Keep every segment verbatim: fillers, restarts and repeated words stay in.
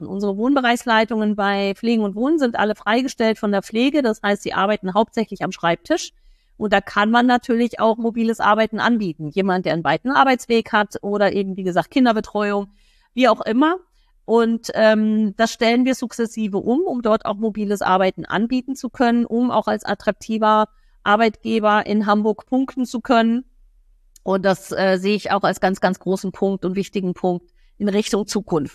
Unsere Wohnbereichsleitungen bei Pflegen und Wohnen sind alle freigestellt von der Pflege. Das heißt, sie arbeiten hauptsächlich am Schreibtisch. Und da kann man natürlich auch mobiles Arbeiten anbieten. Jemand, der einen weiten Arbeitsweg hat oder eben, wie gesagt, Kinderbetreuung, wie auch immer. Und ähm, das stellen wir sukzessive um, um dort auch mobiles Arbeiten anbieten zu können, um auch als attraktiver Arbeitgeber in Hamburg punkten zu können. Und das äh, sehe ich auch als ganz, ganz großen Punkt und wichtigen Punkt in Richtung Zukunft.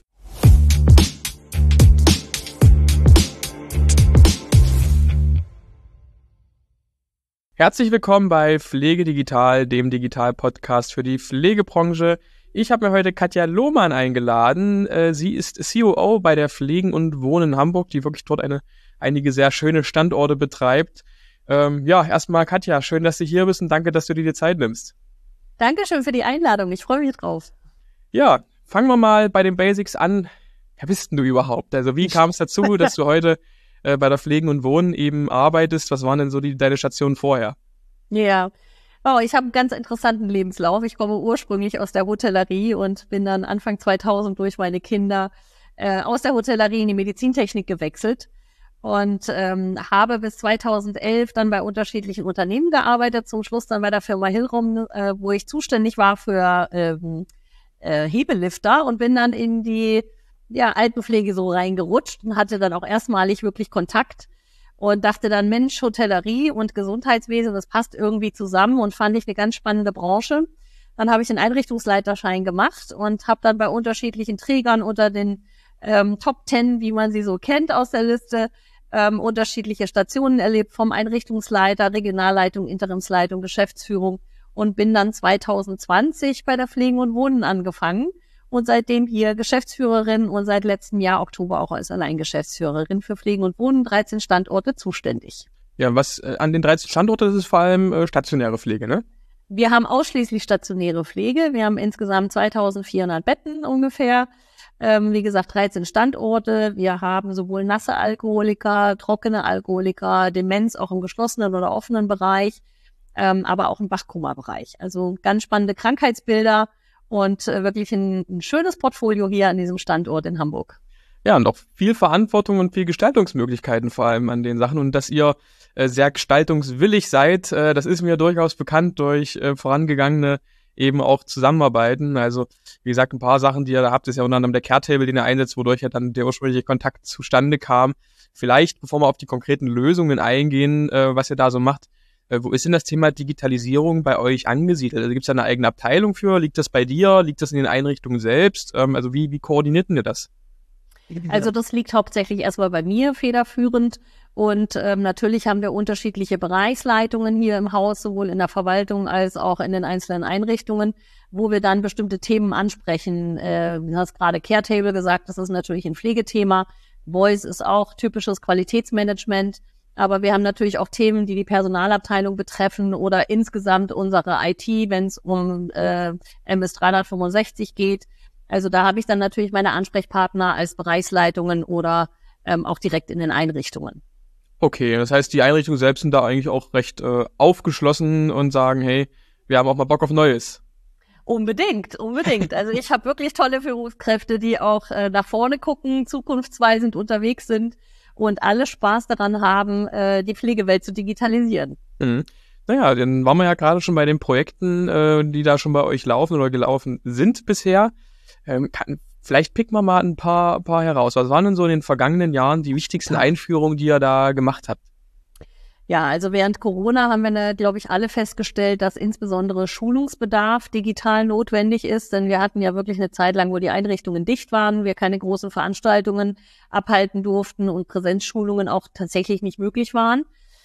Herzlich willkommen bei Pflege Digital, dem Digital-Podcast für die Pflegebranche. Ich habe mir heute Katja Lohmann eingeladen. Sie ist C O O bei der Pflegen und Wohnen in Hamburg, die wirklich dort eine, einige sehr schöne Standorte betreibt. Ähm, ja, erstmal Katja, schön, dass du hier bist und danke, dass du dir die Zeit nimmst. Dankeschön für die Einladung, ich freue mich drauf. Ja, fangen wir mal bei den Basics an. Wer bist denn du überhaupt? Also wie kam es dazu, dass du heute äh, bei der Pflegen und Wohnen eben arbeitest? Was waren denn so die, deine Stationen vorher? Ja, oh, ich habe einen ganz interessanten Lebenslauf. Ich komme ursprünglich aus der Hotellerie und bin dann Anfang zweitausend durch meine Kinder äh, aus der Hotellerie in die Medizintechnik gewechselt und ähm, habe bis zweitausendelf dann bei unterschiedlichen Unternehmen gearbeitet, zum Schluss dann bei der Firma Hillrom, äh, wo ich zuständig war für ähm, äh, Hebelifter und bin dann in die ja, Altenpflege so reingerutscht und hatte dann auch erstmalig wirklich Kontakt und dachte dann, Mensch, Hotellerie und Gesundheitswesen, das passt irgendwie zusammen und fand ich eine ganz spannende Branche. Dann habe ich den Einrichtungsleiterschein gemacht und habe dann bei unterschiedlichen Trägern unter den ähm, Top Ten, wie man sie so kennt aus der Liste, ähm, unterschiedliche Stationen erlebt, vom Einrichtungsleiter, Regionalleitung, Interimsleitung, Geschäftsführung und bin dann zweitausendzwanzig bei der Pflegen und Wohnen angefangen. Und seitdem hier Geschäftsführerin und seit letztem Jahr Oktober auch als Alleingeschäftsführerin für Pflegen und Wohnen, dreizehn Standorte zuständig. Ja, was äh, an den dreizehn Standorten, das ist vor allem äh, stationäre Pflege, ne? Wir haben ausschließlich stationäre Pflege. Wir haben insgesamt zweitausendvierhundert Betten ungefähr. Ähm, wie gesagt, dreizehn Standorte. Wir haben sowohl nasse Alkoholiker, trockene Alkoholiker, Demenz auch im geschlossenen oder offenen Bereich, ähm, aber auch im Wachkoma-Bereich. Also ganz spannende Krankheitsbilder. Und äh, wirklich ein, ein schönes Portfolio hier an diesem Standort in Hamburg. Ja, und auch viel Verantwortung und viel Gestaltungsmöglichkeiten vor allem an den Sachen. Und dass ihr äh, sehr gestaltungswillig seid, äh, das ist mir durchaus bekannt durch äh, vorangegangene eben auch Zusammenarbeiten. Also wie gesagt, ein paar Sachen, die ihr da habt, ist ja unter anderem der Care-Table, den ihr einsetzt, wodurch ja dann der ursprüngliche Kontakt zustande kam. Vielleicht, bevor wir auf die konkreten Lösungen eingehen, äh, was ihr da so macht, wo ist denn das Thema Digitalisierung bei euch angesiedelt? Also gibt es da eine eigene Abteilung für? Liegt das bei dir? Liegt das in den Einrichtungen selbst? Ähm, also wie, wie koordiniert ihr das? Also das liegt hauptsächlich erstmal bei mir federführend und ähm, natürlich haben wir unterschiedliche Bereichsleitungen hier im Haus, sowohl in der Verwaltung als auch in den einzelnen Einrichtungen, wo wir dann bestimmte Themen ansprechen. Äh, du hast gerade Care-Table gesagt, das ist natürlich ein Pflegethema. Voice ist auch typisches Qualitätsmanagement. Aber wir haben natürlich auch Themen, die die Personalabteilung betreffen oder insgesamt unsere I T, wenn es um äh, M S dreihundertfünfundsechzig geht. Also da habe ich dann natürlich meine Ansprechpartner als Bereichsleitungen oder ähm, auch direkt in den Einrichtungen. Okay, das heißt, die Einrichtungen selbst sind da eigentlich auch recht äh, aufgeschlossen und sagen, hey, wir haben auch mal Bock auf Neues. Unbedingt, unbedingt. Also ich habe wirklich tolle Führungskräfte, die auch äh, nach vorne gucken, zukunftsweisend unterwegs sind. Und alle Spaß daran haben, äh, die Pflegewelt zu digitalisieren. Mhm. Naja, dann waren wir ja gerade schon bei den Projekten, äh, die da schon bei euch laufen oder gelaufen sind bisher. Ähm, kann, vielleicht picken wir mal ein paar, paar heraus. Was waren denn so in den vergangenen Jahren die wichtigsten Einführungen, die ihr da gemacht habt? Ja, also während Corona haben wir, glaube ich, alle festgestellt, dass insbesondere Schulungsbedarf digital notwendig ist, denn wir hatten ja wirklich eine Zeit lang, wo die Einrichtungen dicht waren, wir keine großen Veranstaltungen abhalten durften und Präsenzschulungen auch tatsächlich nicht möglich waren.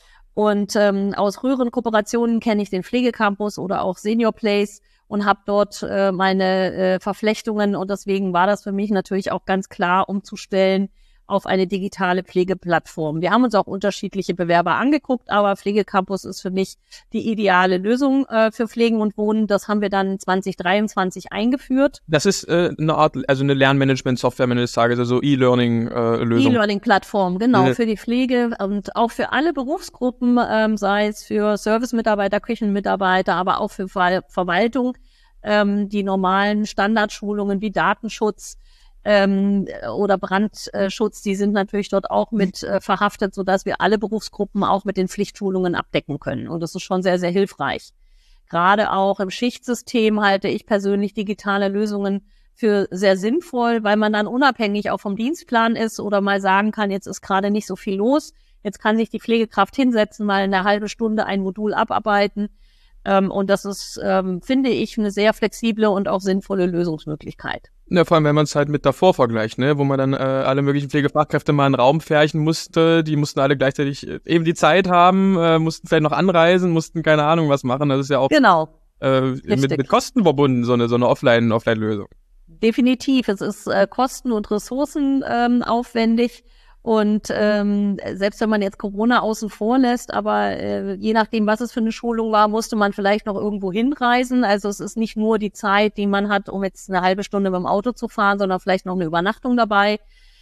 Und ähm, aus früheren Kooperationen kenne ich den Pflegecampus oder auch Senior Place und habe dort äh, meine äh, Verflechtungen und deswegen war das für mich natürlich auch ganz klar umzustellen auf eine digitale Pflegeplattform. Wir haben uns auch unterschiedliche Bewerber angeguckt, aber Pflegecampus ist für mich die ideale Lösung äh, für Pflegen und Wohnen. Das haben wir dann zwanzig dreiundzwanzig eingeführt. Das ist äh, eine Art, also eine Lernmanagement-Software, wenn du das sagst, also E-Learning-Lösung. Äh, E-Learning-Plattform, genau, mhm. für die Pflege und auch für alle Berufsgruppen, ähm, sei es für Servicemitarbeiter, Küchenmitarbeiter, aber auch für Ver- Verwaltung, ähm, die normalen Standardschulungen wie Datenschutz, ähm, oder Brandschutz, die sind natürlich dort auch mit äh, verhaftet, sodass wir alle Berufsgruppen auch mit den Pflichtschulungen abdecken können. Und das ist schon sehr, sehr hilfreich. Gerade auch im Schichtsystem halte ich persönlich digitale Lösungen für sehr sinnvoll, weil man dann unabhängig auch vom Dienstplan ist oder mal sagen kann, jetzt ist gerade nicht so viel los, jetzt kann sich die Pflegekraft hinsetzen, mal eine halbe Stunde ein Modul abarbeiten. Ähm, und das ist, ähm, finde ich, eine sehr flexible und auch sinnvolle Lösungsmöglichkeit. Ja, vor allem, wenn man es halt mit davor vergleicht, ne, wo man dann äh, alle möglichen Pflegefachkräfte mal in den Raum färchen musste, die mussten alle gleichzeitig äh, eben die Zeit haben, äh, mussten vielleicht noch anreisen, mussten keine Ahnung was machen. Das ist ja auch genau, äh, mit, mit Kosten verbunden, so eine so eine Offline, Offline-Lösung. Definitiv, es ist äh, kosten- und ressourcenaufwendig. Ähm, aufwendig. Und ähm, selbst wenn man jetzt Corona außen vor lässt, aber äh, je nachdem, was es für eine Schulung war, musste man vielleicht noch irgendwo hinreisen. Also es ist nicht nur die Zeit, die man hat, um jetzt eine halbe Stunde mit dem Auto zu fahren, sondern vielleicht noch eine Übernachtung dabei.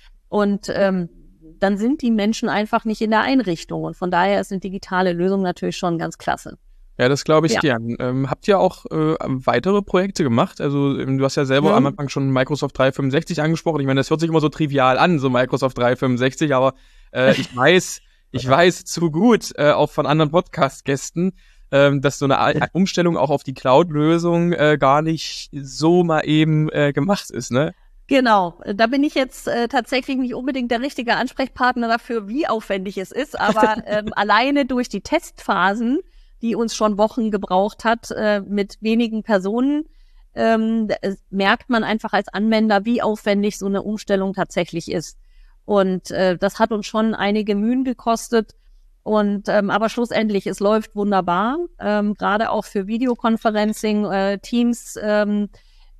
Und ähm, dann sind die Menschen einfach nicht in der Einrichtung. Und von daher ist eine digitale Lösung natürlich schon ganz klasse. Ja, das glaube ich Ja. gern. Ähm, habt ihr auch äh, weitere Projekte gemacht? Also ähm, du hast ja selber Mhm. am Anfang schon Microsoft dreihundertfünfundsechzig angesprochen. Ich meine, das hört sich immer so trivial an, so Microsoft dreihundertfünfundsechzig, aber äh, ich weiß, ich weiß zu gut, äh, auch von anderen Podcast-Gästen, ähm, dass so eine A- Umstellung auch auf die Cloud-Lösung äh, gar nicht so mal eben äh, gemacht ist, ne? Genau, da bin ich jetzt äh, tatsächlich nicht unbedingt der richtige Ansprechpartner dafür, wie aufwendig es ist, aber ähm, alleine durch die Testphasen, die uns schon Wochen gebraucht hat, äh, mit wenigen Personen, ähm, merkt man einfach als Anwender, wie aufwendig so eine Umstellung tatsächlich ist. Und äh, das hat uns schon einige Mühen gekostet. Und ähm, aber schlussendlich, es läuft wunderbar, ähm, gerade auch für Videoconferencing, äh, Teams, ähm,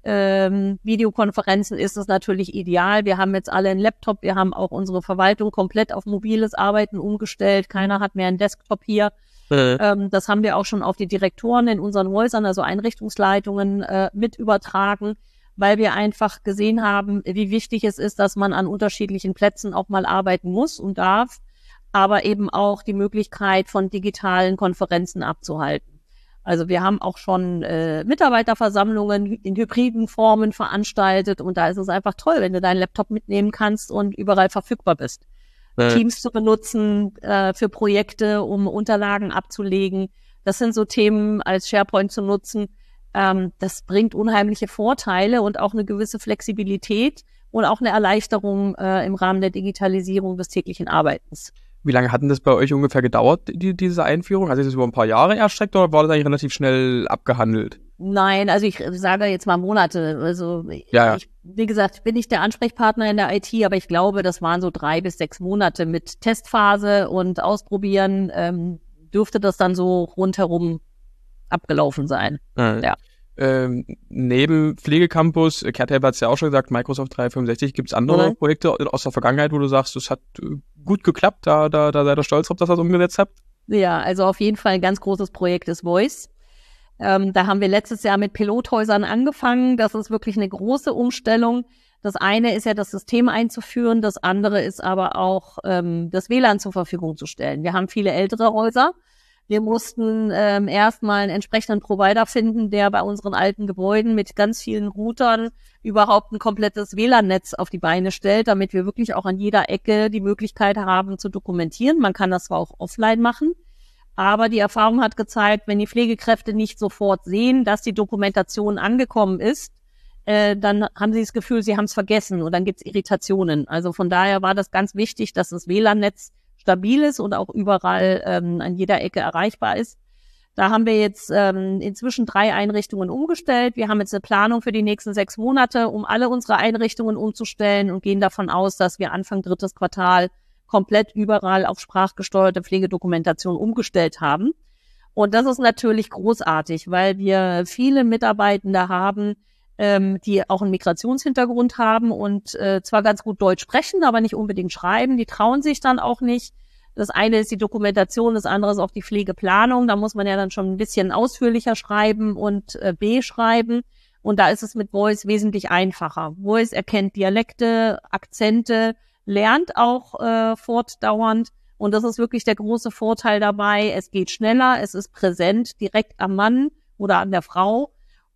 ähm, Videokonferenzen ist es natürlich ideal. Wir haben jetzt alle einen Laptop, wir haben auch unsere Verwaltung komplett auf mobiles Arbeiten umgestellt. Keiner hat mehr einen Desktop hier. Ähm, das haben wir auch schon auf die Direktoren in unseren Häusern, also Einrichtungsleitungen, äh, mit übertragen, weil wir einfach gesehen haben, wie wichtig es ist, dass man an unterschiedlichen Plätzen auch mal arbeiten muss und darf, aber eben auch die Möglichkeit von digitalen Konferenzen abzuhalten. Also wir haben auch schon äh, Mitarbeiterversammlungen in hybriden Formen veranstaltet und da ist es einfach toll, wenn du deinen Laptop mitnehmen kannst und überall verfügbar bist. Teams zu benutzen äh, für Projekte, um Unterlagen abzulegen. Das sind so Themen, als SharePoint zu nutzen. Ähm, das bringt unheimliche Vorteile und auch eine gewisse Flexibilität und auch eine Erleichterung äh, im Rahmen der Digitalisierung des täglichen Arbeitens. Wie lange hat denn das bei euch ungefähr gedauert, die, diese Einführung? Hat sich das über ein paar Jahre erstreckt oder war das eigentlich relativ schnell abgehandelt? Nein, also ich sage jetzt mal Monate. Also Ja, ja. ich, wie gesagt, bin nicht der Ansprechpartner in der I T, aber ich glaube, das waren so drei bis sechs Monate mit Testphase und Ausprobieren. Ähm, dürfte das dann so rundherum abgelaufen sein. Äh, Ja. Ähm, neben Pflegecampus, Kehrthelber hat es ja auch schon gesagt, Microsoft dreihundertfünfundsechzig, gibt es andere Mhm. Projekte aus der Vergangenheit, wo du sagst, das hat äh, gut geklappt, da, da, da seid ihr stolz drauf, dass ihr das umgesetzt habt? Ja, also auf jeden Fall ein ganz großes Projekt ist Voice. Ähm, da haben wir letztes Jahr mit Pilothäusern angefangen. Das ist wirklich eine große Umstellung. Das eine ist ja, das System einzuführen. Das andere ist aber auch, ähm, das W L A N zur Verfügung zu stellen. Wir haben viele ältere Häuser. Wir mussten ähm, erstmal einen entsprechenden Provider finden, der bei unseren alten Gebäuden mit ganz vielen Routern überhaupt ein komplettes W L A N-Netz auf die Beine stellt, damit wir wirklich auch an jeder Ecke die Möglichkeit haben zu dokumentieren. Man kann das zwar auch offline machen, aber die Erfahrung hat gezeigt, wenn die Pflegekräfte nicht sofort sehen, dass die Dokumentation angekommen ist, äh, dann haben sie das Gefühl, sie haben es vergessen und dann gibt's Irritationen. Also von daher war das ganz wichtig, dass das W L A N-Netz stabil ist und auch überall ähm, an jeder Ecke erreichbar ist. Da haben wir jetzt ähm, inzwischen drei Einrichtungen umgestellt. Wir haben jetzt eine Planung für die nächsten sechs Monate, um alle unsere Einrichtungen umzustellen und gehen davon aus, dass wir Anfang drittes Quartal komplett überall auf sprachgesteuerte Pflegedokumentation umgestellt haben. Und das ist natürlich großartig, weil wir viele Mitarbeitende haben, ähm, die auch einen Migrationshintergrund haben und äh, zwar ganz gut Deutsch sprechen, aber nicht unbedingt schreiben. Die trauen sich dann auch nicht. Das eine ist die Dokumentation, das andere ist auch die Pflegeplanung. Da muss man ja dann schon ein bisschen ausführlicher schreiben und äh, beschreiben. Und da ist es mit Voice wesentlich einfacher. Voice erkennt Dialekte, Akzente, lernt auch äh, fortdauernd. Und das ist wirklich der große Vorteil dabei. Es geht schneller, es ist präsent, direkt am Mann oder an der Frau.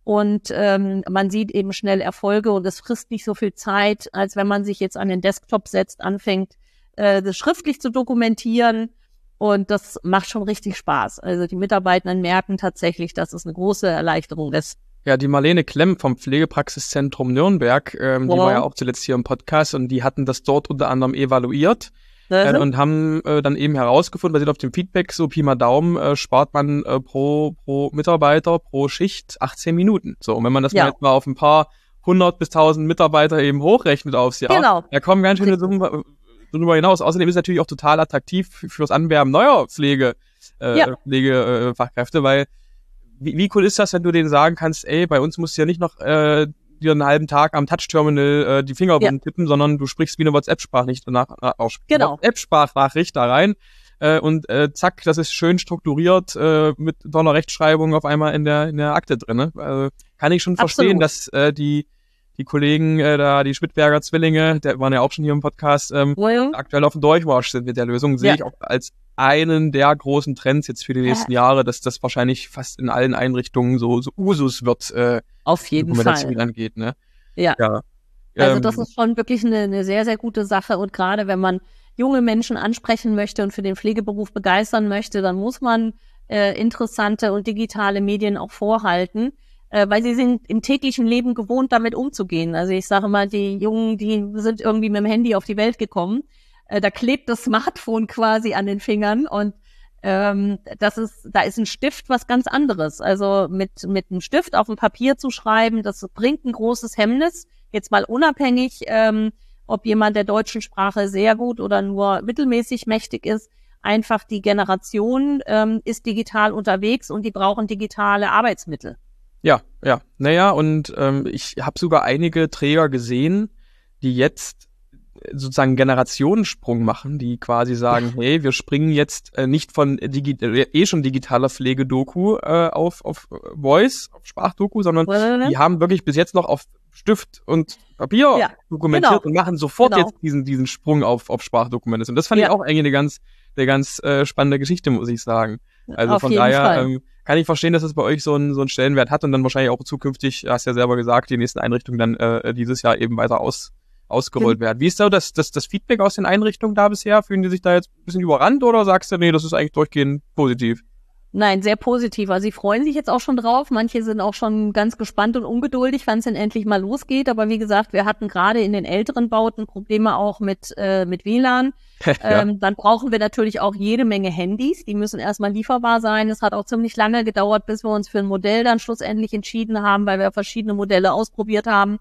Und ähm, man sieht eben schnell Erfolge und es frisst nicht so viel Zeit, als wenn man sich jetzt an den Desktop setzt, anfängt, äh, das schriftlich zu dokumentieren. Und das macht schon richtig Spaß. Also die Mitarbeitenden merken tatsächlich, dass es eine große Erleichterung ist. Ja, die Marlene Klemm vom Pflegepraxiszentrum Nürnberg, ähm, Wow. die war ja auch zuletzt hier im Podcast und die hatten das dort unter anderem evaluiert. Äh, und haben äh, dann eben herausgefunden, basiert auf dem Feedback, so Pi mal Daumen, äh, spart man äh, pro pro Mitarbeiter, pro Schicht achtzehn Minuten. So, und wenn man das Ja. mal jetzt mal auf ein paar hundert bis tausend Mitarbeiter eben hochrechnet aufs Jahr, Genau. da kommen ganz schöne Summen äh, darüber hinaus. Außerdem ist es natürlich auch total attraktiv fürs Anwerben neuer Pflege, äh, Ja. Pflegefachkräfte, weil wie, wie cool ist das, wenn du denen sagen kannst, ey, bei uns musst du ja nicht noch äh, dir einen halben Tag am Touch-Terminal äh, die Finger Ja. tippen, sondern du sprichst wie eine WhatsApp-Sprachnachricht nach, äh, Genau. WhatsApp-Sprachnachricht da rein äh, und äh, zack, das ist schön strukturiert äh, mit toller Rechtschreibung auf einmal in der in der Akte drin. Ne? Also, kann ich schon verstehen, Absolut. dass äh, die die Kollegen äh, da, die Schmidberger Zwillinge, der waren ja auch schon hier im Podcast, ähm, Ja. aktuell auf dem Durchmarsch sind mit der Lösung, sehe Ja. ich auch als einen der großen Trends jetzt für die nächsten Ja. Jahre, dass das wahrscheinlich fast in allen Einrichtungen so, so Usus wird, äh, Auf jeden Dokumentation Fall. angeht, ne? Ja. Ja. Also Ähm, das ist schon wirklich eine, eine sehr, sehr gute Sache. Und gerade wenn man junge Menschen ansprechen möchte und für den Pflegeberuf begeistern möchte, dann muss man äh, interessante und digitale Medien auch vorhalten, äh, weil sie sind im täglichen Leben gewohnt, damit umzugehen. Also ich sage mal, die Jungen, die sind irgendwie mit dem Handy auf die Welt gekommen. Äh, da klebt das Smartphone quasi an den Fingern und ähm, das ist, da ist ein Stift was ganz anderes. Also mit mit einem Stift auf dem Papier zu schreiben, das bringt ein großes Hemmnis. Jetzt mal unabhängig, ähm, ob jemand der deutschen Sprache sehr gut oder nur mittelmäßig mächtig ist. Einfach die Generation ähm, ist digital unterwegs und die brauchen digitale Arbeitsmittel. Ja, ja. Naja, und ähm, ich habe sogar einige Träger gesehen, die jetzt sozusagen Generationensprung machen, die quasi sagen, hey, wir springen jetzt äh, nicht von digi- äh, eh schon digitaler Pflegedoku äh, auf, auf Voice, auf Sprachdoku, sondern die haben wirklich bis jetzt noch auf Stift und Papier Ja, dokumentiert genau. und machen sofort Genau. jetzt diesen diesen Sprung auf auf Sprachdokumentation. Das fand Ja. ich auch eigentlich eine ganz eine ganz äh, spannende Geschichte, muss ich sagen. Also Auf von jeden daher Fall. ähm, kann ich verstehen, dass es bei euch so einen so einen Stellenwert hat und dann wahrscheinlich auch zukünftig, hast ja selber gesagt, die nächsten Einrichtungen dann äh, dieses Jahr eben weiter aus ausgerollt werden. Wie ist da das, das, das Feedback aus den Einrichtungen da bisher? Fühlen die sich da jetzt ein bisschen überrannt oder sagst du, nee, das ist eigentlich durchgehend positiv? Nein, sehr positiv. Also sie freuen sich jetzt auch schon drauf. Manche sind auch schon ganz gespannt und ungeduldig, wann es denn endlich mal losgeht. Aber wie gesagt, wir hatten gerade in den älteren Bauten Probleme auch mit äh, mit W L A N. Ja. Ähm, dann brauchen wir natürlich auch jede Menge Handys. Die müssen erstmal lieferbar sein. Es hat auch ziemlich lange gedauert, bis wir uns für ein Modell dann schlussendlich entschieden haben, weil wir verschiedene Modelle ausprobiert haben.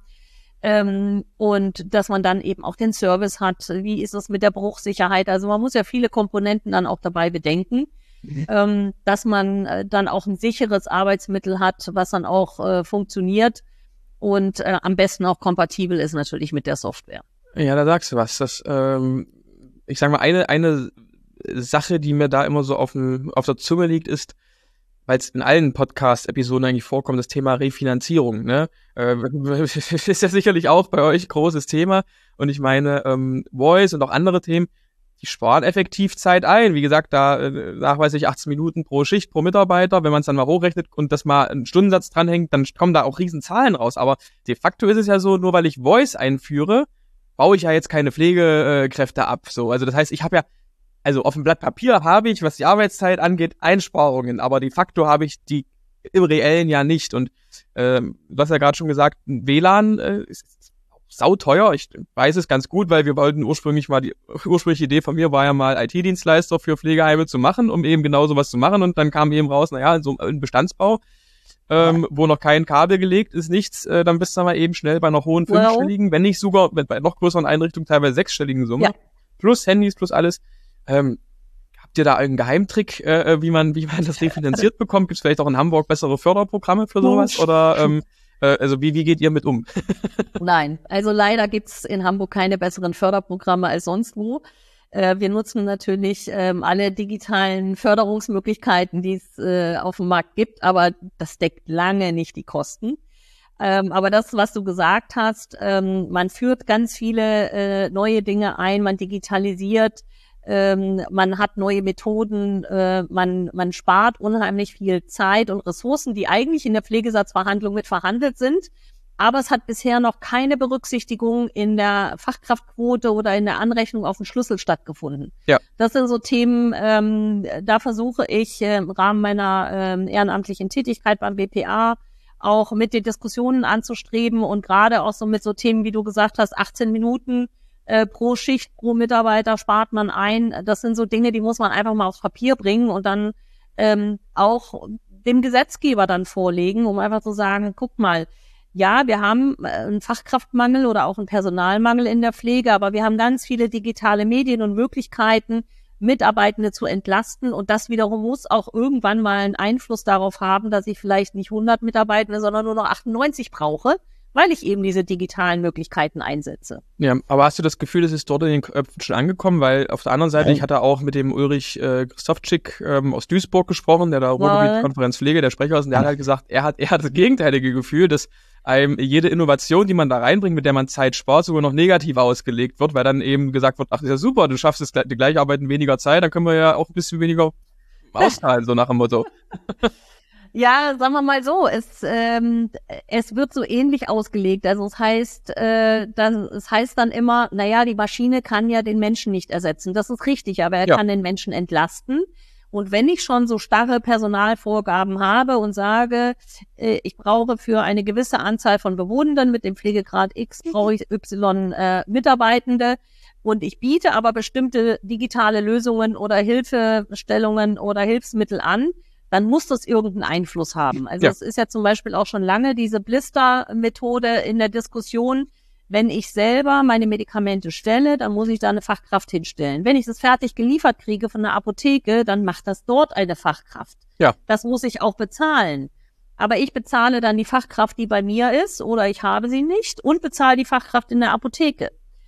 Ähm, und dass man dann eben auch den Service hat. Wie ist es mit der Bruchsicherheit? Also man muss ja viele Komponenten dann auch dabei bedenken. Mhm. Ähm, dass man äh, dann auch ein sicheres Arbeitsmittel hat, was dann auch äh, funktioniert und äh, am besten auch kompatibel ist natürlich mit der Software. Ja, da sagst du was. Das, ähm, ich sag mal, eine eine Sache, die mir da immer so auf, dem, auf der Zunge liegt, ist, weil es in allen Podcast-Episoden eigentlich vorkommt, das Thema Refinanzierung. Ne? Äh, ist ja sicherlich auch bei euch großes Thema. Und ich meine, ähm, Voice und auch andere Themen, die sparen effektiv Zeit ein. Wie gesagt, da äh, nachweislich achtzehn Minuten pro Schicht, pro Mitarbeiter. Wenn man es dann mal hochrechnet und das mal einen Stundensatz dranhängt, dann kommen da auch riesen Zahlen raus. Aber de facto ist es ja so, nur weil ich Voice einführe, baue ich ja jetzt keine Pflegekräfte ab. So, also das heißt, ich habe ja, also auf dem Blatt Papier habe ich, was die Arbeitszeit angeht, Einsparungen, aber de facto habe ich die im Reellen ja nicht. Und ähm, du hast ja gerade schon gesagt, ein W L A N äh, ist sauteuer. Ich weiß es ganz gut, weil wir wollten ursprünglich mal, die ursprüngliche Idee von mir war ja mal I T-Dienstleister für Pflegeheime zu machen, um eben genau sowas zu machen. Und dann kam eben raus, naja, in so einem Bestandsbau, ähm, ja. wo noch kein Kabel gelegt ist, nichts, äh, dann bist du mal eben schnell bei einer hohen fünfstelligen, wow. wenn nicht sogar bei noch größeren Einrichtungen teilweise sechsstelligen Summe. Ja. Plus Handys, plus alles. Ähm, habt ihr da einen Geheimtrick, äh, wie man wie man das refinanziert bekommt? Gibt es vielleicht auch in Hamburg bessere Förderprogramme für sowas? Oder ähm, äh, also wie wie geht ihr mit um? Nein, also leider gibt's in Hamburg keine besseren Förderprogramme als sonst wo. Äh, wir nutzen natürlich ähm, alle digitalen Förderungsmöglichkeiten, die es äh, auf dem Markt gibt, aber das deckt lange nicht die Kosten. Ähm, aber das, was du gesagt hast, ähm, man führt ganz viele äh, neue Dinge ein, man digitalisiert, ähm, man hat neue Methoden, äh, man, man spart unheimlich viel Zeit und Ressourcen, die eigentlich in der Pflegesatzverhandlung mit verhandelt sind. Aber es hat bisher noch keine Berücksichtigung in der Fachkraftquote oder in der Anrechnung auf den Schlüssel stattgefunden. Ja. Das sind so Themen, ähm, da versuche ich äh, im Rahmen meiner ähm, ehrenamtlichen Tätigkeit beim B P A auch mit den Diskussionen anzustreben und gerade auch so mit so Themen, wie du gesagt hast, achtzehn Minuten äh, pro Schicht, pro Mitarbeiter spart man ein. Das sind so Dinge, die muss man einfach mal aufs Papier bringen und dann ähm, auch dem Gesetzgeber dann vorlegen, um einfach zu sagen, guck mal, ja, wir haben einen Fachkraftmangel oder auch einen Personalmangel in der Pflege, aber wir haben ganz viele digitale Medien und Möglichkeiten, Mitarbeitende zu entlasten. Und das wiederum muss auch irgendwann mal einen Einfluss darauf haben, dass ich vielleicht nicht hundert Mitarbeitende, sondern nur noch achtundneunzig brauche, weil ich eben diese digitalen Möglichkeiten einsetze. Ja, aber hast du das Gefühl, es ist dort in den Köpfen schon angekommen? Weil auf der anderen Seite, ich hatte auch mit dem Ulrich äh, Christofczyk ähm, aus Duisburg gesprochen, der da Ruhrgebietskonferenz Pflege, der Sprecher ist, und der hat halt gesagt, er hat, er hat das gegenteilige Gefühl, dass einem jede Innovation, die man da reinbringt, mit der man Zeit spart, sogar noch negativ ausgelegt wird, weil dann eben gesagt wird, ach, ist ja super, du schaffst es die gleiche Arbeit in weniger Zeit, dann können wir ja auch ein bisschen weniger auszahlen, so nach dem Motto. Ja, sagen wir mal so, es, ähm, es wird so ähnlich ausgelegt. Also es heißt, äh, das, es heißt dann immer, naja, die Maschine kann ja den Menschen nicht ersetzen. Das ist richtig, aber er ja. kann den Menschen entlasten. Und wenn ich schon so starre Personalvorgaben habe und sage, äh, ich brauche für eine gewisse Anzahl von Bewohnenden mit dem Pflegegrad X, brauche ich Y äh, Mitarbeitende, und ich biete aber bestimmte digitale Lösungen oder Hilfestellungen oder Hilfsmittel an, dann muss das irgendeinen Einfluss haben. Also ja. es ist ja zum Beispiel auch schon lange diese Blister-Methode in der Diskussion. Wenn ich selber meine Medikamente stelle, dann muss ich da eine Fachkraft hinstellen. Wenn ich das fertig geliefert kriege von der Apotheke, dann macht das dort eine Fachkraft. Ja. Das muss ich auch bezahlen. Aber ich bezahle dann die Fachkraft, die bei mir ist, oder ich habe sie nicht, und bezahle die Fachkraft in der Apotheke.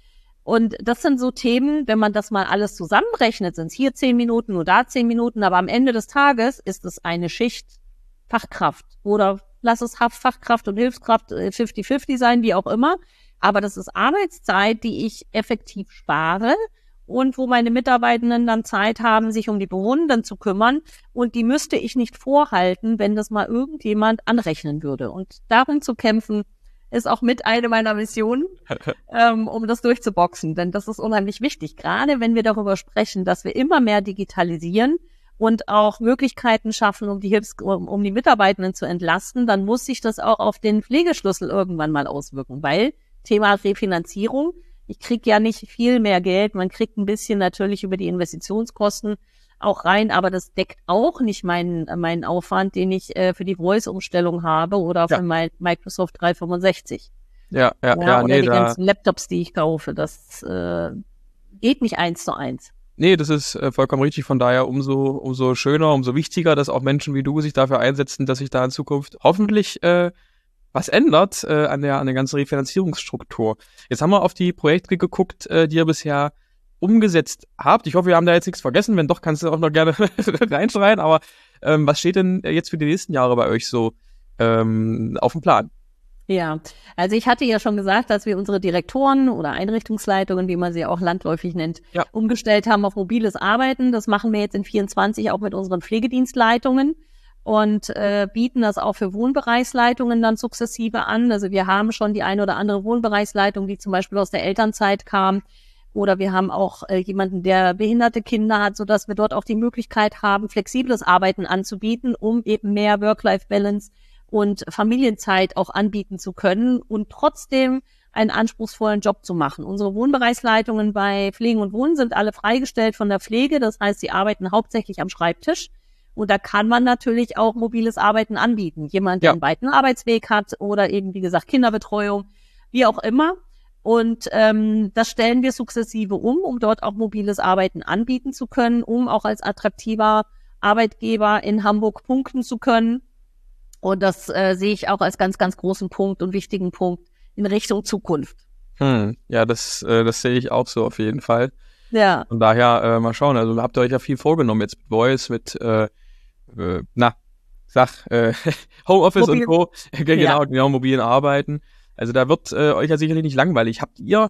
Und das sind so Themen, wenn man das mal alles zusammenrechnet, sind es hier zehn Minuten oder da zehn Minuten, aber am Ende des Tages ist es eine Schicht Fachkraft. Oder lass es Fachkraft und Hilfskraft fünfzig fünfzig sein, wie auch immer. Aber das ist Arbeitszeit, die ich effektiv spare und wo meine Mitarbeitenden dann Zeit haben, sich um die Bewohnenden zu kümmern. Und die müsste ich nicht vorhalten, wenn das mal irgendjemand anrechnen würde. Und darum zu kämpfen, ist auch mit eine meiner Missionen, ähm, um das durchzuboxen. Denn das ist unheimlich wichtig, gerade wenn wir darüber sprechen, dass wir immer mehr digitalisieren und auch Möglichkeiten schaffen, um die Hilfs-, um, um die Mitarbeitenden zu entlasten, dann muss sich das auch auf den Pflegeschlüssel irgendwann mal auswirken, weil Thema Refinanzierung, ich kriege ja nicht viel mehr Geld, man kriegt ein bisschen natürlich über die Investitionskosten auch rein, aber das deckt auch nicht meinen meinen Aufwand, den ich äh, für die Voice-Umstellung habe oder für ja. mein Microsoft dreihundertfünfundsechzig. Ja, ja, ja. ja oder nee, die da ganzen Laptops, die ich kaufe, das äh, geht nicht eins zu eins. Nee, das ist äh, vollkommen richtig. Von daher umso umso schöner, umso wichtiger, dass auch Menschen wie du sich dafür einsetzen, dass sich da in Zukunft hoffentlich äh, was ändert äh, an der an der ganzen Refinanzierungsstruktur. Jetzt haben wir auf die Projekte geguckt, äh, die ihr bisher umgesetzt habt. Ich hoffe, wir haben da jetzt nichts vergessen. Wenn doch, kannst du auch noch gerne reinschreien. Aber ähm, was steht denn jetzt für die nächsten Jahre bei euch so ähm, auf dem Plan? Ja, also ich hatte ja schon gesagt, dass wir unsere Direktoren oder Einrichtungsleitungen, wie man sie auch landläufig nennt, ja. umgestellt haben auf mobiles Arbeiten. Das machen wir jetzt in vierundzwanzig auch mit unseren Pflegedienstleitungen und äh, bieten das auch für Wohnbereichsleitungen dann sukzessive an. Also wir haben schon die eine oder andere Wohnbereichsleitung, die zum Beispiel aus der Elternzeit kam. Oder wir haben auch äh, jemanden, der behinderte Kinder hat, sodass wir dort auch die Möglichkeit haben, flexibles Arbeiten anzubieten, um eben mehr Work-Life-Balance und Familienzeit auch anbieten zu können und trotzdem einen anspruchsvollen Job zu machen. Unsere Wohnbereichsleitungen bei Pflegen und Wohnen sind alle freigestellt von der Pflege. Das heißt, sie arbeiten hauptsächlich am Schreibtisch. Und da kann man natürlich auch mobiles Arbeiten anbieten. Jemand, der ja. einen weiten Arbeitsweg hat oder eben, wie gesagt, Kinderbetreuung, wie auch immer. Und ähm, das stellen wir sukzessive um, um dort auch mobiles Arbeiten anbieten zu können, um auch als attraktiver Arbeitgeber in Hamburg punkten zu können. Und das äh, sehe ich auch als ganz, ganz großen Punkt und wichtigen Punkt in Richtung Zukunft. Hm, ja, das, äh, das sehe ich auch so auf jeden Fall. Ja. Von daher äh, mal schauen. Also habt ihr euch ja viel vorgenommen jetzt mit Voice, mit äh, äh, na, sag äh, Homeoffice Mobil- und Co. genau, ja. genau, mobilen Arbeiten. Also da wird äh, euch ja sicherlich nicht langweilig. Habt ihr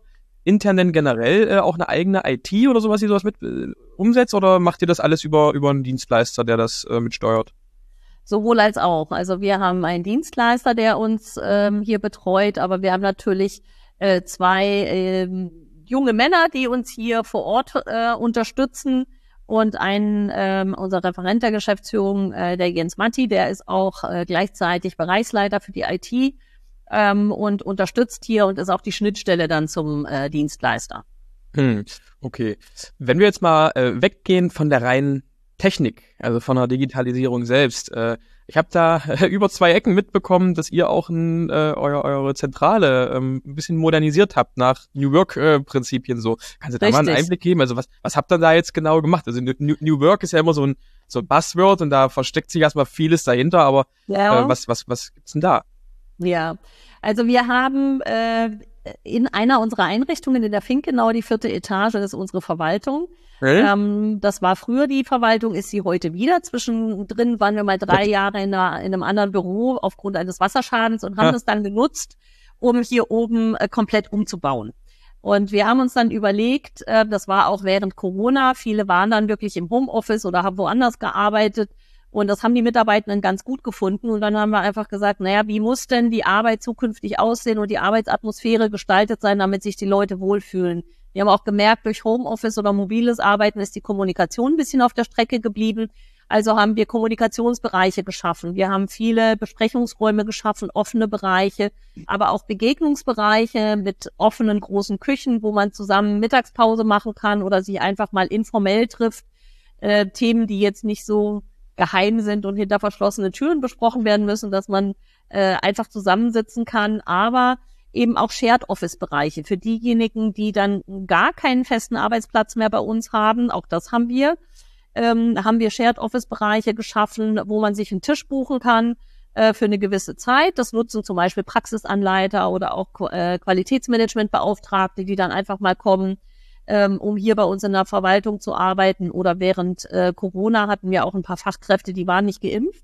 intern denn generell äh, auch eine eigene I T oder sowas, die sowas mit äh, umsetzt, oder macht ihr das alles über, über einen Dienstleister, der das äh, mitsteuert? Sowohl als auch. Also wir haben einen Dienstleister, der uns ähm, hier betreut, aber wir haben natürlich äh, zwei ähm, junge Männer, die uns hier vor Ort äh, unterstützen, und ein ähm, unser Referent der Geschäftsführung, äh, der Jens Matti, der ist auch äh, gleichzeitig Bereichsleiter für die I T ähm, und unterstützt hier und ist auch die Schnittstelle dann zum äh, Dienstleister. Hm, okay. Wenn wir jetzt mal äh, weggehen von der reinen Technik, also von der Digitalisierung selbst. Äh, ich habe da äh, über zwei Ecken mitbekommen, dass ihr auch ein, äh, euer, eure Zentrale ähm, ein bisschen modernisiert habt nach New Work-Prinzipien. Äh, so, kannst du da Richtig. mal einen Einblick geben? Also was was habt ihr da jetzt genau gemacht? Also New, New Work ist ja immer so ein so ein Buzzword und da versteckt sich erstmal vieles dahinter. Aber ja. äh, was was was gibt's denn da? Ja, also wir haben äh, in einer unserer Einrichtungen in der Finkenau, die vierte Etage, das ist unsere Verwaltung. Okay. Ähm, das war früher die Verwaltung, ist sie heute wieder. Zwischendrin waren wir mal drei Gut. Jahre in, einer, in einem anderen Büro aufgrund eines Wasserschadens und haben ja. das dann genutzt, um hier oben äh, komplett umzubauen. Und wir haben uns dann überlegt, äh, das war auch während Corona, viele waren dann wirklich im Homeoffice oder haben woanders gearbeitet. Und das haben die Mitarbeitenden ganz gut gefunden. Und dann haben wir einfach gesagt, naja, wie muss denn die Arbeit zukünftig aussehen und die Arbeitsatmosphäre gestaltet sein, damit sich die Leute wohlfühlen? Wir haben auch gemerkt, durch Homeoffice oder mobiles Arbeiten ist die Kommunikation ein bisschen auf der Strecke geblieben. Also haben wir Kommunikationsbereiche geschaffen. Wir haben viele Besprechungsräume geschaffen, offene Bereiche, aber auch Begegnungsbereiche mit offenen großen Küchen, wo man zusammen Mittagspause machen kann oder sich einfach mal informell trifft. Äh, Themen, die jetzt nicht so geheim sind und hinter verschlossenen Türen besprochen werden müssen, dass man äh, einfach zusammensitzen kann, aber eben auch Shared-Office-Bereiche für diejenigen, die dann gar keinen festen Arbeitsplatz mehr bei uns haben. Auch das haben wir. Ähm, haben wir Shared-Office-Bereiche geschaffen, wo man sich einen Tisch buchen kann äh, für eine gewisse Zeit. Das nutzen zum Beispiel Praxisanleiter oder auch äh, Qualitätsmanagementbeauftragte, die dann einfach mal kommen, ähm, um hier bei uns in der Verwaltung zu arbeiten. Oder während äh, Corona hatten wir auch ein paar Fachkräfte, die waren nicht geimpft.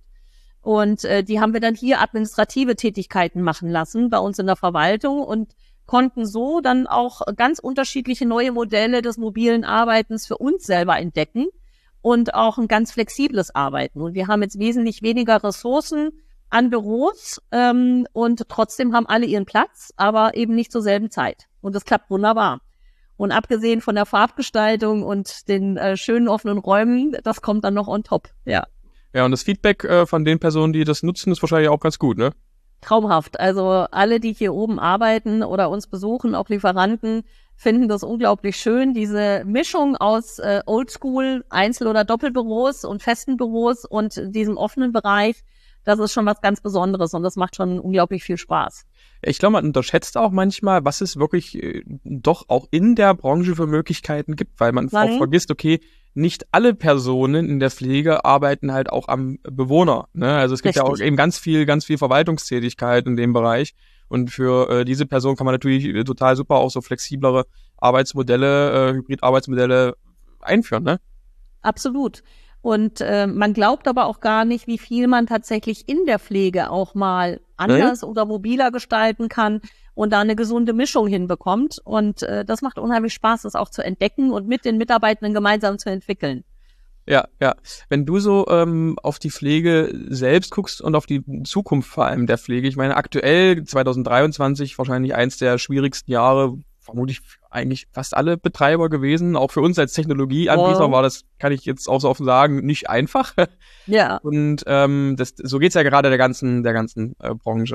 Und äh, die haben wir dann hier administrative Tätigkeiten machen lassen bei uns in der Verwaltung und konnten so dann auch ganz unterschiedliche neue Modelle des mobilen Arbeitens für uns selber entdecken und auch ein ganz flexibles Arbeiten. Und wir haben jetzt wesentlich weniger Ressourcen an Büros ähm, und trotzdem haben alle ihren Platz, aber eben nicht zur selben Zeit. Und das klappt wunderbar. Und abgesehen von der Farbgestaltung und den äh, schönen offenen Räumen, das kommt dann noch on top, ja. Ja, und das Feedback äh, von den Personen, die das nutzen, ist wahrscheinlich auch ganz gut, ne? Traumhaft. Also alle, die hier oben arbeiten oder uns besuchen, auch Lieferanten, finden das unglaublich schön. Diese Mischung aus äh, Oldschool, Einzel- oder Doppelbüros und festen Büros und diesem offenen Bereich, das ist schon was ganz Besonderes und das macht schon unglaublich viel Spaß. Ich glaube, man unterschätzt auch manchmal, was es wirklich äh, doch auch in der Branche für Möglichkeiten gibt, weil man Nein. auch vergisst, okay, nicht alle Personen in der Pflege arbeiten halt auch am Bewohner. Ne? Also es gibt Richtig. ja auch eben ganz viel, ganz viel Verwaltungstätigkeit in dem Bereich. Und für äh, diese Person kann man natürlich äh, total super auch so flexiblere Arbeitsmodelle, äh, Hybrid-Arbeitsmodelle einführen, ne? Absolut. Und äh, man glaubt aber auch gar nicht, wie viel man tatsächlich in der Pflege auch mal anders ja. oder mobiler gestalten kann und da eine gesunde Mischung hinbekommt. Und äh, das macht unheimlich Spaß, das auch zu entdecken und mit den Mitarbeitenden gemeinsam zu entwickeln. Ja, ja. Wenn du so ähm, auf die Pflege selbst guckst und auf die Zukunft vor allem der Pflege, ich meine aktuell zwanzig dreiundzwanzig wahrscheinlich eins der schwierigsten Jahre, vermutlich eigentlich fast alle Betreiber gewesen. Auch für uns als Technologieanbieter oh. war das, kann ich jetzt auch so offen sagen, nicht einfach. Ja. Und ähm, das, so geht's ja gerade der ganzen, der ganzen äh, Branche.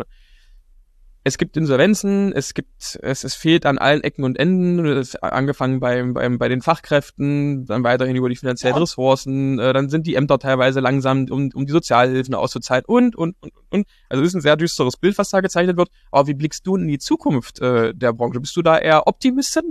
Es gibt Insolvenzen, es gibt, es, es fehlt an allen Ecken und Enden, es, angefangen beim, beim, bei den Fachkräften, dann weiterhin über die finanziellen ja. Ressourcen, äh, dann sind die Ämter teilweise langsam, um, um die Sozialhilfen auszuzahlen und, und, und, und. Also es ist ein sehr düsteres Bild, was da gezeichnet wird. Aber wie blickst du in die Zukunft äh, der Branche? Bist du da eher Optimistin?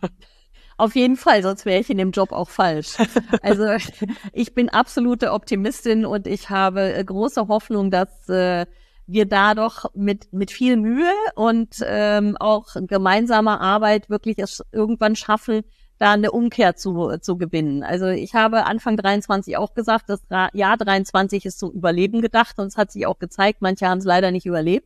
Auf jeden Fall, sonst wäre ich in dem Job auch falsch. Also ich bin absolute Optimistin und ich habe große Hoffnung, dass äh, wir da doch mit mit viel Mühe und ähm, auch gemeinsamer Arbeit wirklich es irgendwann schaffen, da eine Umkehr zu zu gewinnen. Also ich habe Anfang dreiundzwanzig auch gesagt, das Jahr dreiundzwanzig ist zum Überleben gedacht und es hat sich auch gezeigt, manche haben es leider nicht überlebt.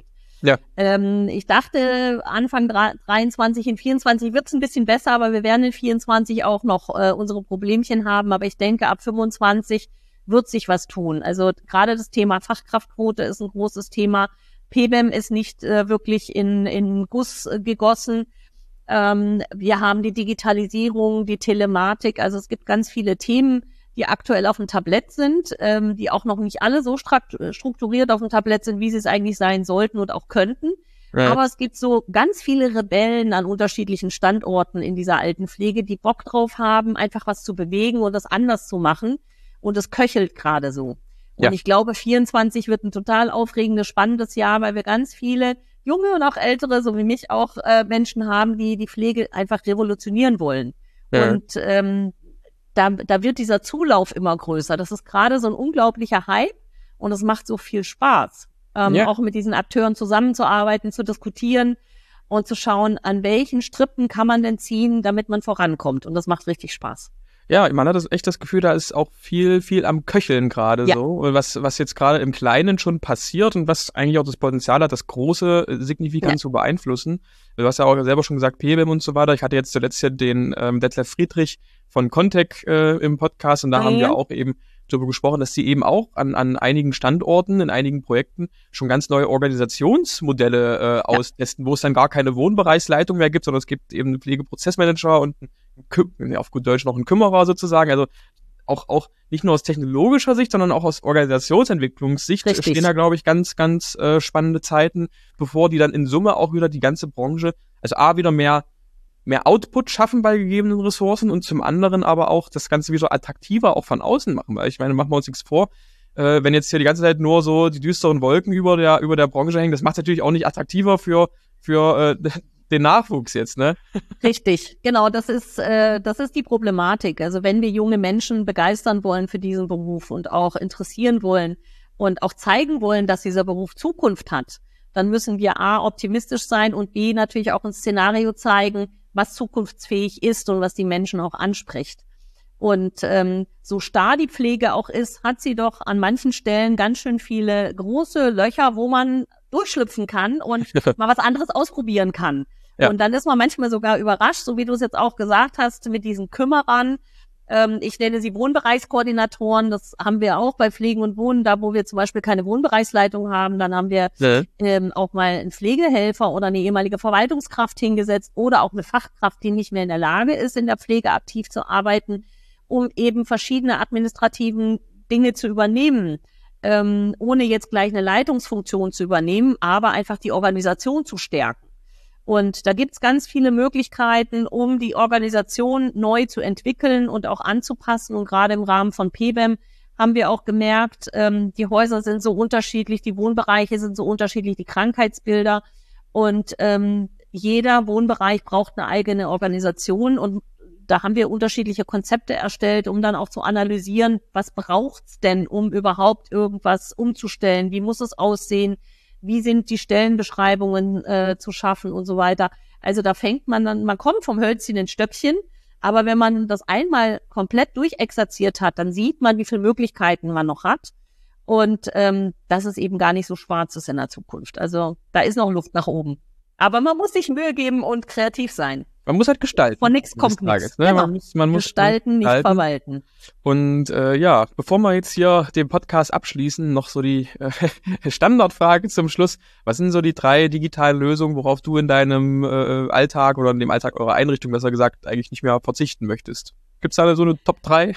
Ja. Ähm, ich dachte, Anfang dreiundzwanzig, in vierundzwanzig wird es ein bisschen besser, aber wir werden in vierundzwanzig auch noch äh, unsere Problemchen haben. Aber ich denke, ab fünfundzwanzig wird sich was tun. Also gerade das Thema Fachkraftquote ist ein großes Thema. P B E M ist nicht äh, wirklich in, in Guss äh, gegossen. Ähm, wir haben die Digitalisierung, die Telematik. Also es gibt ganz viele Themen, die aktuell auf dem Tablett sind, ähm, die auch noch nicht alle so strukturiert auf dem Tablett sind, wie sie es eigentlich sein sollten und auch könnten. Right. Aber es gibt so ganz viele Rebellen an unterschiedlichen Standorten in dieser Altenpflege, die Bock drauf haben, einfach was zu bewegen und das anders zu machen. Und es köchelt gerade so. Und ja. ich glaube, vierundzwanzig wird ein total aufregendes, spannendes Jahr, weil wir ganz viele junge und auch ältere, so wie mich auch, äh, Menschen haben, die die Pflege einfach revolutionieren wollen. Ja. Und ähm, Da, da wird dieser Zulauf immer größer. Das ist gerade so ein unglaublicher Hype und es macht so viel Spaß, ähm, ja. auch mit diesen Akteuren zusammenzuarbeiten, zu diskutieren und zu schauen, an welchen Strippen kann man denn ziehen, damit man vorankommt. Und das macht richtig Spaß. Ja, man hat das echt das Gefühl, da ist auch viel, viel am Köcheln gerade ja. so, was, was jetzt gerade im Kleinen schon passiert und was eigentlich auch das Potenzial hat, das Große signifikant ja. zu beeinflussen. Du hast ja auch selber schon gesagt, P B E M und so weiter. Ich hatte jetzt zuletzt ja den ähm, Detlef Friedrich von Contec äh, im Podcast und da ja. haben wir auch eben darüber gesprochen, dass sie eben auch an, an einigen Standorten, in einigen Projekten schon ganz neue Organisationsmodelle äh, ja. austesten, wo es dann gar keine Wohnbereichsleitung mehr gibt, sondern es gibt eben einen Pflegeprozessmanager und einen Kü- auf gut Deutsch noch einen Kümmerer sozusagen, also auch, auch nicht nur aus technologischer Sicht, sondern auch aus Organisationsentwicklungssicht Richtig. stehen da, glaube ich, ganz, ganz äh, spannende Zeiten, bevor die dann in Summe auch wieder die ganze Branche, also A, wieder mehr mehr Output schaffen bei gegebenen Ressourcen und zum anderen aber auch das Ganze wieder attraktiver auch von außen machen, weil ich meine, machen wir uns nichts vor, äh, wenn jetzt hier die ganze Zeit nur so die düsteren Wolken über der über der Branche hängen, das macht es natürlich auch nicht attraktiver für für äh, den Nachwuchs jetzt, ne? Richtig, genau, das ist äh, das ist die Problematik. Also wenn wir junge Menschen begeistern wollen für diesen Beruf und auch interessieren wollen und auch zeigen wollen, dass dieser Beruf Zukunft hat, dann müssen wir A, optimistisch sein und B, natürlich auch ein Szenario zeigen, was zukunftsfähig ist und was die Menschen auch anspricht. Und ähm, so starr die Pflege auch ist, hat sie doch an manchen Stellen ganz schön viele große Löcher, wo man durchschlüpfen kann und mal was anderes ausprobieren kann. Ja. Und dann ist man manchmal sogar überrascht, so wie du es jetzt auch gesagt hast, mit diesen Kümmerern. Ähm, ich nenne sie Wohnbereichskoordinatoren. Das haben wir auch bei Pflegen und Wohnen, da wo wir zum Beispiel keine Wohnbereichsleitung haben. Dann haben wir ja. ähm, auch mal einen Pflegehelfer oder eine ehemalige Verwaltungskraft hingesetzt oder auch eine Fachkraft, die nicht mehr in der Lage ist, in der Pflege aktiv zu arbeiten, um eben verschiedene administrativen Dinge zu übernehmen, ähm, ohne jetzt gleich eine Leitungsfunktion zu übernehmen, aber einfach die Organisation zu stärken. Und da gibt's ganz viele Möglichkeiten, um die Organisation neu zu entwickeln und auch anzupassen. Und gerade im Rahmen von P B E M haben wir auch gemerkt, ähm, die Häuser sind so unterschiedlich, die Wohnbereiche sind so unterschiedlich, die Krankheitsbilder. Und ähm, jeder Wohnbereich braucht eine eigene Organisation. Und da haben wir unterschiedliche Konzepte erstellt, um dann auch zu analysieren, was braucht's denn, um überhaupt irgendwas umzustellen? Wie muss es aussehen? Wie sind die Stellenbeschreibungen äh, zu schaffen und so weiter. Also da fängt man dann, man kommt vom Hölzchen ins Stöckchen, aber wenn man das einmal komplett durchexerziert hat, dann sieht man, wie viele Möglichkeiten man noch hat und ähm, dass es eben gar nicht so schwarz ist in der Zukunft. Also da ist noch Luft nach oben. Aber man muss sich Mühe geben und kreativ sein. Man muss halt gestalten. Von nichts kommt nichts. Ne? Genau. Man muss, man muss gestalten, nicht verwalten. Und äh, ja, bevor wir jetzt hier den Podcast abschließen, noch so die äh, Standardfrage zum Schluss. Was sind so die drei digitalen Lösungen, worauf du in deinem äh, Alltag oder in dem Alltag eurer Einrichtung, besser gesagt, eigentlich nicht mehr verzichten möchtest? Gibt's da so eine Top drei?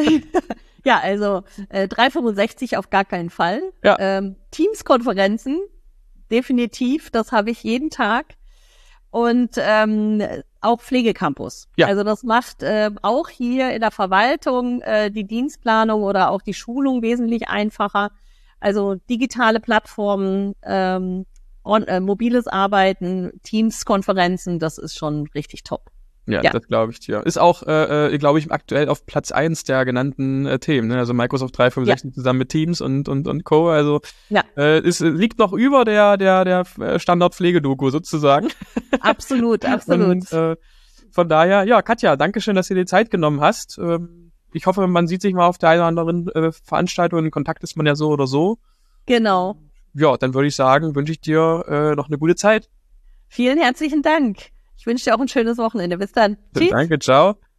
Ja, also äh, dreihundertfünfundsechzig auf gar keinen Fall. Ja. Ähm, Teams-Konferenzen, definitiv, das habe ich jeden Tag. Und ähm, auch Pflegecampus. Ja. Also das macht äh, auch hier in der Verwaltung äh, die Dienstplanung oder auch die Schulung wesentlich einfacher. Also digitale Plattformen, ähm, on, äh, mobiles Arbeiten, Teams-Konferenzen, das ist schon richtig top. Ja, ja. Das glaube ich dir. Ist auch, äh, glaube ich, aktuell auf Platz eins der genannten äh, Themen. Ne? Also Microsoft dreihundertfünfundsechzig ja. zusammen mit Teams und und und Co. Also ja. äh, es liegt noch über der der der Standard-Pflegedoku sozusagen. Absolut, absolut. Und, äh, von daher, ja, Katja, danke schön, dass du dir die Zeit genommen hast. Ähm, ich hoffe, man sieht sich mal auf der einen oder anderen äh, Veranstaltung. In Kontakt ist man ja so oder so. Genau. ja, dann würde ich sagen, wünsche ich dir äh, noch eine gute Zeit. Vielen herzlichen Dank. Ich wünsche dir auch ein schönes Wochenende. Bis dann. Tschüss. Danke, ciao.